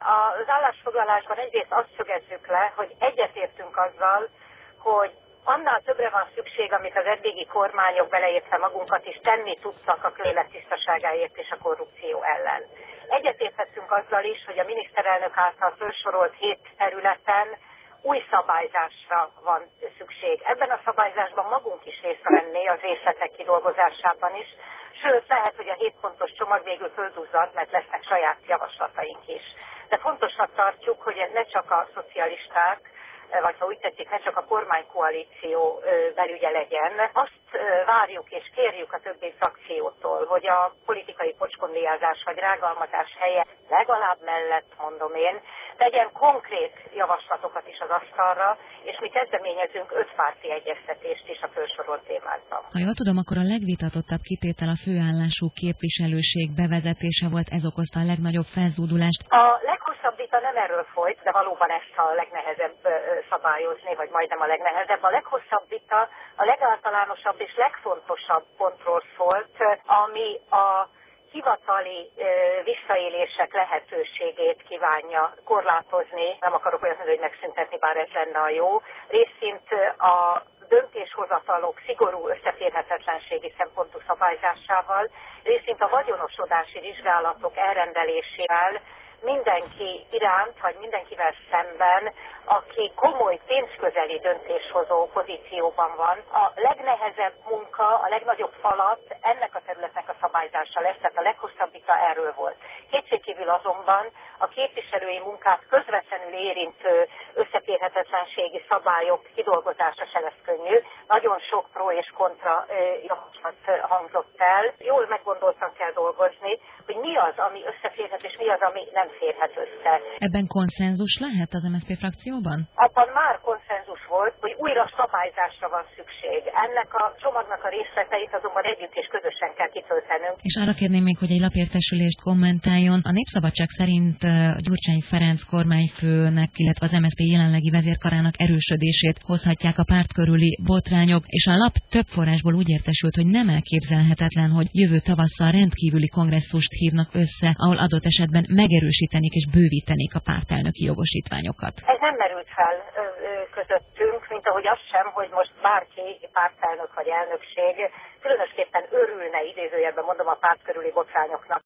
Az állásfoglalásban egyrészt azt szögezzük le, hogy egyetértünk azzal, hogy annál többre van szükség, amit az eddigi kormányok, beleértve magunkat is tenni tudtak a közélet tisztaságáért és a korrupció ellen. Egyetértettünk azzal is, hogy a miniszterelnök által felsorolt 7 területen új szabályzásra van szükség. Ebben a szabályzásban magunk is részt venni az részletek kidolgozásában is, sőt, lehet, hogy a 7 pontos csomag végül földuzzadt, mert lesznek saját javaslataink is. De fontosnak tartjuk, hogy ez ne csak a szocialisták, vagy ha úgy tetszik, ne csak a kormánykoalíció belügye legyen. Azt várjuk és kérjük a többi frakciótól, hogy a politikai pocskondiázás vagy rágalmazás helyett legalább mellett, mondom én, legyen konkrét javaslatokat is az asztalra, és mi kezdeményezünk 5 párti egyeztetést is a felsorolt témákban. Ha jól tudom, akkor a legvitatottabb kitétel a főállású képviselőség bevezetése volt, ez okozta a legnagyobb felzúdulást. A leghosszabb vita nem erről folyt, de valóban ezt a legnehezebb szabályozni, vagy majdnem a legnehezebb. A leghosszabb vita a legáltalánosabb és legfontosabb pontról szólt, ami a hivatali visszaélések lehetőségét kívánja korlátozni. Nem akarok olyat mondani, hogy megszüntetni, bár ez lenne a jó. Részint a döntéshozatalok szigorú összeférhetetlenségi szempontú szabályzásával, részint a vagyonosodási vizsgálatok elrendelésével mindenki iránt, vagy mindenkivel szemben, aki komoly pénzközeli döntéshozó pozícióban van. A legnehezebb munka, a legnagyobb falat ennek a területnek a szabályzása lesz, tehát a leghosszabb vita erről volt. Kétségkívül azonban a képviselői munkát közvetlenül érintő összeférhetetlenségi szabályok kidolgozása se lesz könnyű. Nagyon sok pro és kontra javaslat hangzott el. Jól meggondoltan kell dolgozni, hogy mi az, ami összeférhet, és mi az, ami nem férhet össze. Ebben konszenzus lehet az MSZP frakcióban? Abban már konszenzus volt, hogy újra szabályzásra van szükség. Ennek a csomagnak a részleteit azonban együtt és közösen kell kitöltenünk. És arra kérném még, hogy egy lapértesülést kommentáljon. A Népszabadság szerint Gyurcsány Ferenc kormányfőnek, illetve az MSZP jelenlegi vezérkarának erősödését hozhatják a párt körüli botrányok, és a lap több forrásból úgy értesült, hogy nem elképzelhetetlen, hogy jövő tavasszal rendkívüli kongresszust hívnak össze, ahol adott esetben megerősítenék és bővítenék a pártelnöki jogosítványokat. Ez nem merült fel közöttünk, mint ahogy az sem, hogy most bárki pártelnök vagy elnökség különösképpen örülne, idézőjelben mondom, a párt körüli botrányoknak.